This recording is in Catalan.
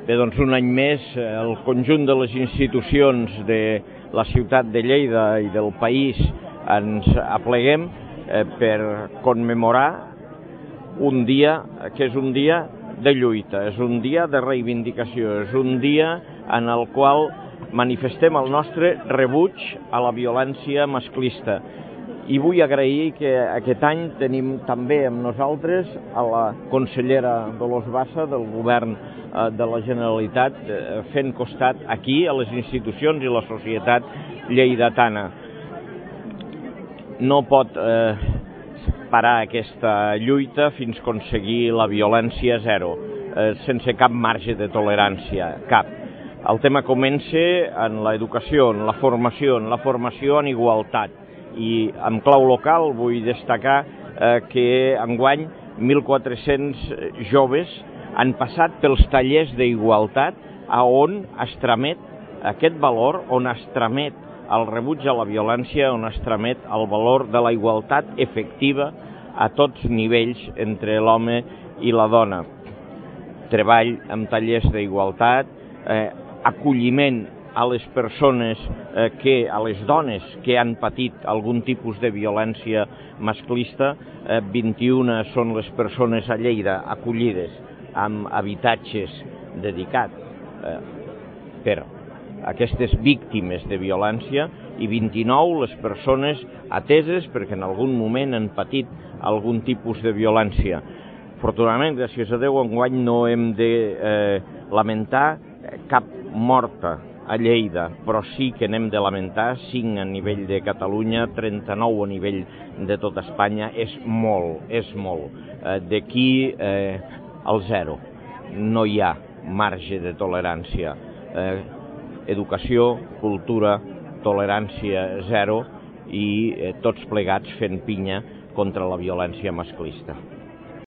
Bé, doncs un any més el conjunt de les institucions de la ciutat de Lleida i del país ens apleguem per commemorar un dia que és un dia de lluita, és un dia de reivindicació, és un dia en el qual manifestem el nostre rebuig a la violència masclista. I vull agrair que aquest any tenim també amb nosaltres a la consellera Dolors Bassa del Govern de la Generalitat fent costat aquí a les institucions i la societat lleidatana. No pot parar aquesta lluita fins a aconseguir la violència zero, sense cap marge de tolerància, cap. El tema comença en l'educació, en la formació en igualtat. I en clau local vull destacar que enguany 1.400 joves han passat pels tallers d'igualtat on es tramet aquest valor, on es tramet el rebuig a la violència, on es tramet el valor de la igualtat efectiva a tots nivells entre l'home i la dona. Treball amb tallers d'igualtat, acolliment a les persones, a les dones que han patit algun tipus de violència masclista. 21 són les persones a Lleida acollides amb habitatges dedicats per aquestes víctimes de violència i 29 les persones ateses perquè en algun moment han patit algun tipus de violència. Afortunadament, gràcies a Déu, enguany no hem de lamentar cap morta a Lleida, però sí que n'hem de lamentar 5 a nivell de Catalunya, 39 a nivell de tot Espanya. És molt, és molt. D'aquí al zero. No hi ha marge de tolerància. Educació, cultura, tolerància zero i tots plegats fent pinya contra la violència masclista.